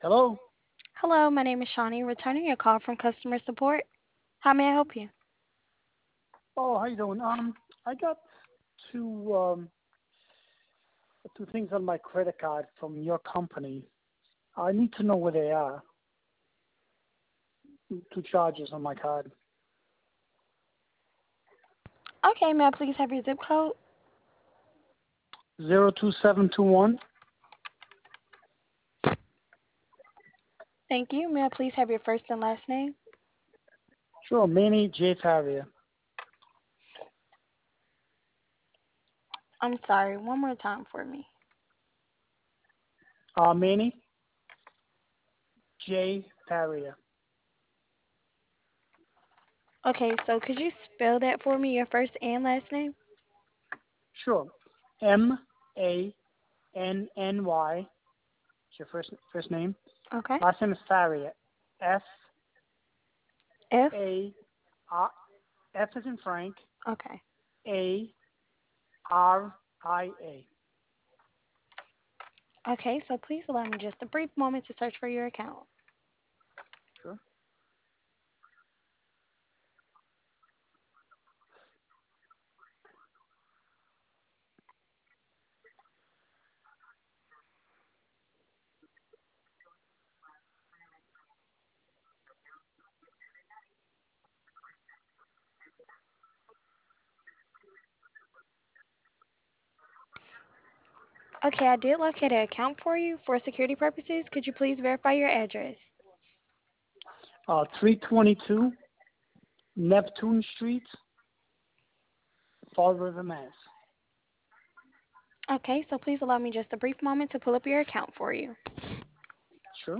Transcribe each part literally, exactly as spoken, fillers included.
Hello. Hello, my name is Shawnee, returning a call from customer support. How may I help you? Oh, how you doing? Um, I got two um two things on my credit card from your company. I need to know where they are. Two charges on my card. Okay, may I please have your zip code? Zero two seven two one. Thank you. May I please have your first and last name? Sure, Manny J Favia. I'm sorry, one more time for me. Uh, Manny J Favia. Okay, so could you spell that for me, your first and last name? Sure. M A N N Y. It's your first first name. Okay. Last name is Faria. F F? A R F is in Frank. Okay. A R I A. Okay, so please allow me just a brief moment to search for your account. Sure. Okay, I did locate an account for you for security purposes. Could you please verify your address? Uh, three twenty-two Neptune Street, Fall River, Mass. Okay, so please allow me just a brief moment to pull up your account for you. Sure.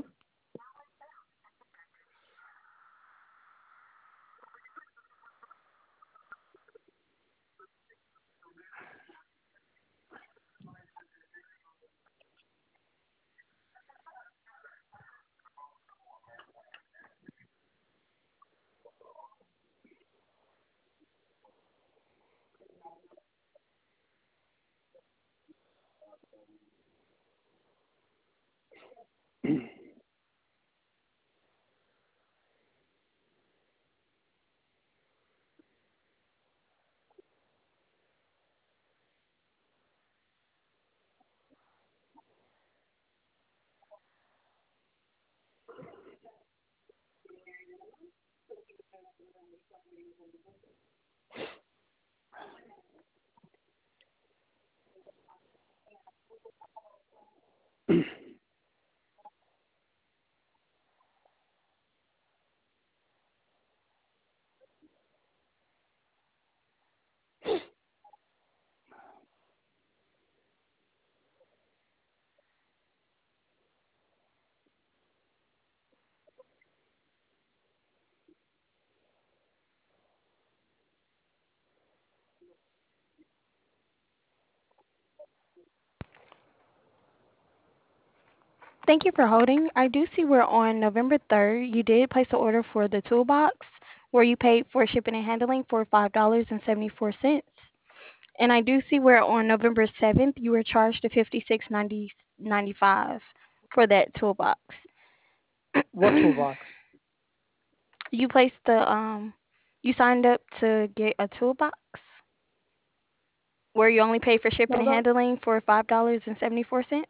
Thank you for holding. I do see we're on November third. You did place an order for the toolbox where you paid for shipping and handling for five dollars and seventy-four cents. And I do see we're on November seventh. You were charged to fifty-six ninety-five for that toolbox. What toolbox? You placed the um you signed up to get a toolbox where you only pay for shipping No, and that. handling for five dollars and seventy-four cents.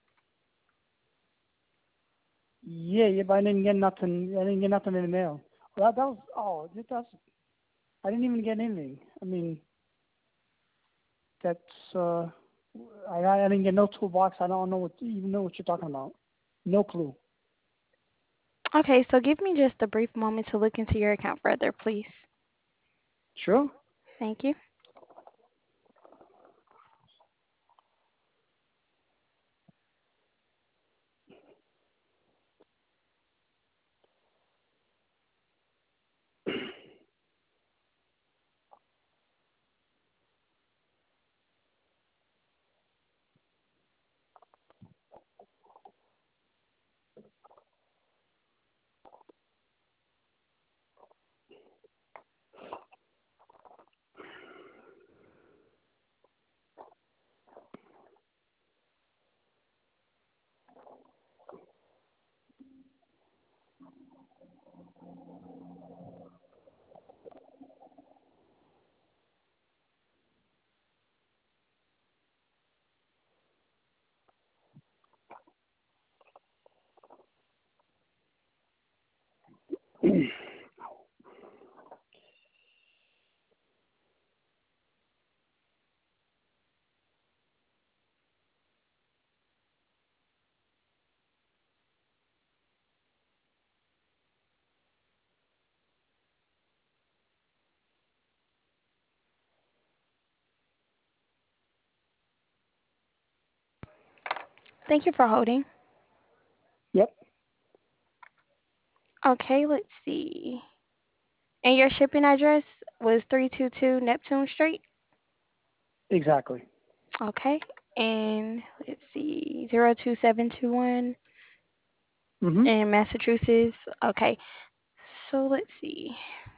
Yeah, yeah, but I didn't get nothing. I didn't get nothing in the mail. Well, that, that was. Oh, that's. I didn't even get anything. I mean, that's. Uh, I I didn't get no toolbox. I don't know what even know what you're talking about. No clue. Okay, so give me just a brief moment to look into your account further, please. Sure. Thank you. Thank you for holding. Yep, Okay, let's see. And your shipping address was three two two Neptune Street? exactly. Okay. And let's see, zero two seven two one Mm-hmm. in Massachusetts. Okay. So let's see.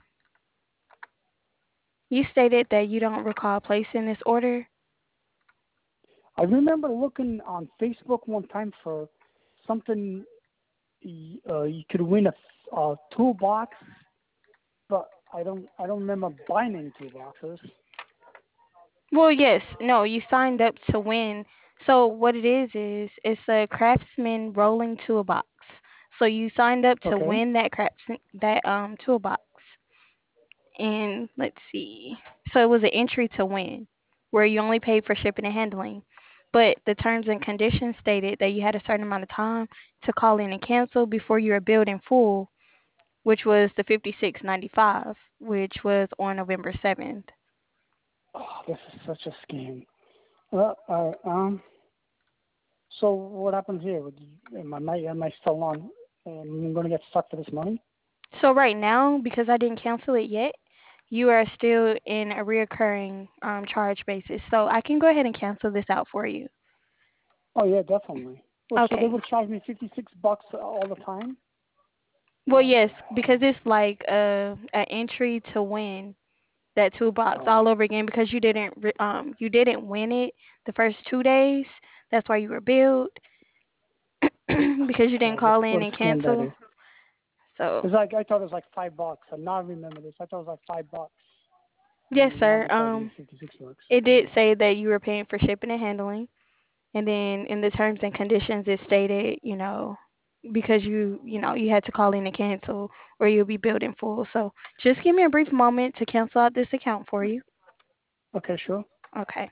You stated that you don't recall placing this order. I remember looking on Facebook one time for something. y- Uh, you could win a, a toolbox, but I don't. I don't remember buying any toolboxes. Well, yes. No, you signed up to win. So what it is is it's a Craftsman rolling toolbox. So you signed up to Okay. win that craftsman that um toolbox. And let's see. So it was an entry to win, where you only paid for shipping and handling. But the terms and conditions stated that you had a certain amount of time to call in and cancel before you were billed in full, which was the fifty six ninety five, which was on November seventh. Oh, this is such a scam. Uh, uh, um. So what happens here? Would you- Am I am I still on? I'm going to get stuck for this money? So right now, because I didn't cancel it yet, you are still in a reoccurring um, charge basis. So I can go ahead and cancel this out for you. Oh yeah, definitely. Well, so they Okay. would charge me fifty six bucks all the time. Well, What yes, the because hell? it's like a, a entry to win that toolbox Oh, all over again because you didn't re- um you didn't win it the first two days. That's why you were billed because you didn't God, what call in what a and scam that cancel. is. So It's like I thought it was like five bucks. I now remember this. I thought it was like five bucks, yes, and now sir. they're charging me Um, fifty six bucks. it did Oh, say that you were paying for shipping and handling. And then in the terms and conditions, it stated, you know, because you, you know, you had to call in and cancel or you'll be billed in full. So just give me a brief moment to cancel out this account for you. okay, sure. Okay.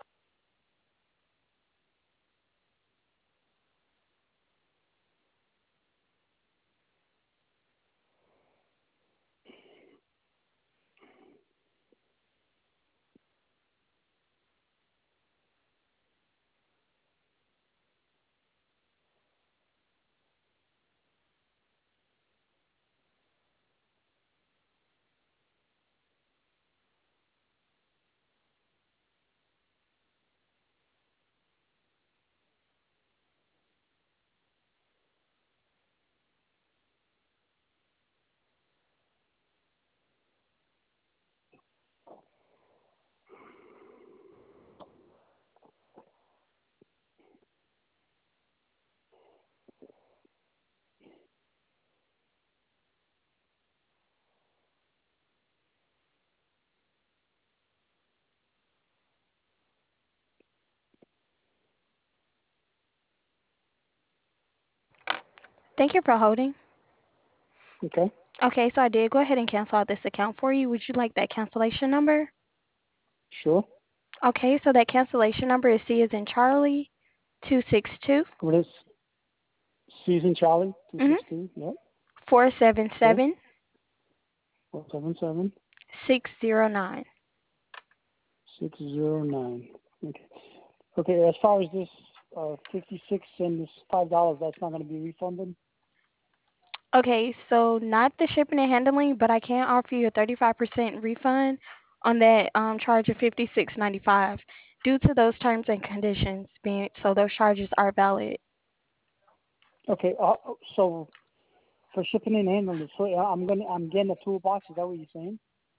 Thank you for holding. Okay, Okay, so I did go ahead and cancel out this account for you. Would you like that cancellation number? sure. Okay, so that cancellation number is C as in Charlie, two six two, What is season Charlie two mm-hmm, six two? Yep. four seven Okay. seven, Four seven seven six zero nine. six zero nine. Okay. Okay. As far as this uh, fifty six and this five dollars, that's not going to be refunded. Okay, so not the shipping and handling, but I can offer you a thirty-five percent refund on that um, charge of fifty-six ninety-five due to those terms and conditions being so those charges are valid. Okay. Uh, so for shipping and handling, so uh, I'm gonna I'm getting a toolbox. Is that what you're saying?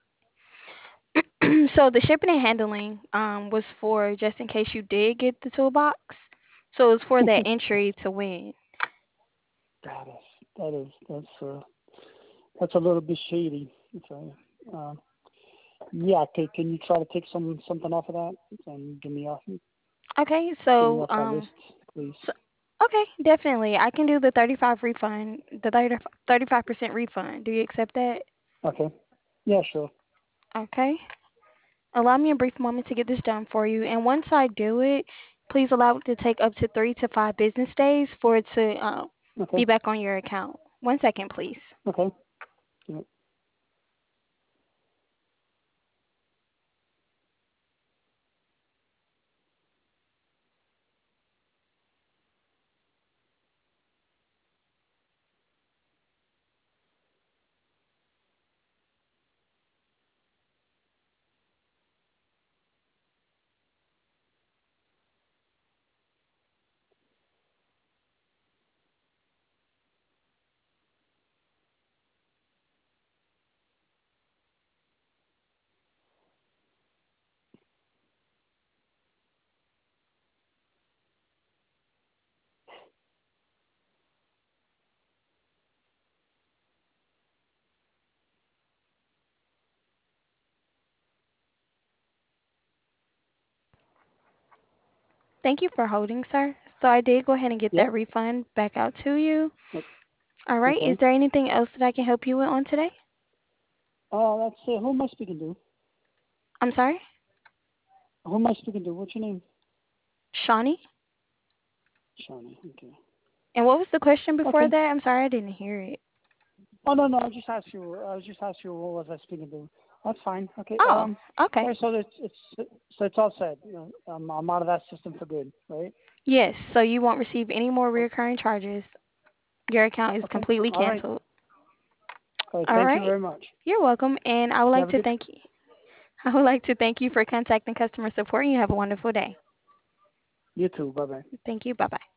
So the shipping and handling um, was for just in case you did get the toolbox. So it was for that entry to win. God, that's, that is that's uh, that's a little bit shady. So, uh, yeah, can, can you try to take some something off of that and give me off Okay, get me so off that list, um, please? so, okay, definitely. I can do the thirty-five refund, the thirty thirty-five percent refund. Do you accept that? Okay. Yeah, sure. Okay. Allow me a brief moment to get this done for you. And once I do it, please allow it to take up to three to five business days for it to um, Okay. be back on your account. One second, please. Okay. Yeah. Thank you for holding, sir. So I did go ahead and get that Yep. refund back out to you. O- All right. Is Okay. there anything else that I can help you with on today? Uh, let's see. Who am I speaking to? I'm sorry? Who am I speaking to? What's your name? Shawnee? Shawnee. Okay. And what was the question before Okay. that? I'm sorry, I didn't hear it. Oh no, no. I just asked you. I was just asking you what was I speaking to. That's fine. Okay. Oh, Um. All okay. right. So it's it's so it's all set. You know, um, I'm out of that system for good, right? Yes, so you won't receive any more Oh, recurring charges. Your account is okay. completely All right. canceled. All right. All Thank you right. very much. You're welcome, and I would You like have a to good. thank you. I would like to thank you for contacting customer support, and you have a wonderful day. You too. Bye bye. Thank you. Bye-bye.